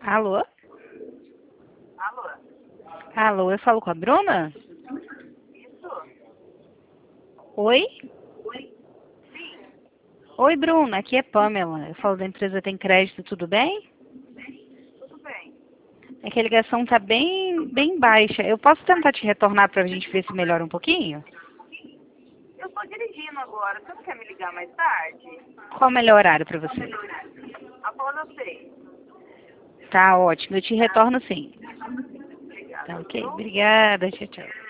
Alô? Alô? Alô, eu falo com a Bruna? Isso? Oi? Oi? Sim, Oi, Bruna, aqui é Pamela. Eu falo da empresa Tem Crédito, tudo bem? tudo bem. É que a ligação tá bem baixa. Eu posso tentar te retornar pra gente ver se melhora um pouquinho? Eu estou dirigindo agora. Você não quer me ligar mais tarde? Qual o melhor horário pra você? Após eu sei. Tá ótimo, eu te retorno sim. Obrigada, Tá ok? viu? Obrigada, tchau, tchau.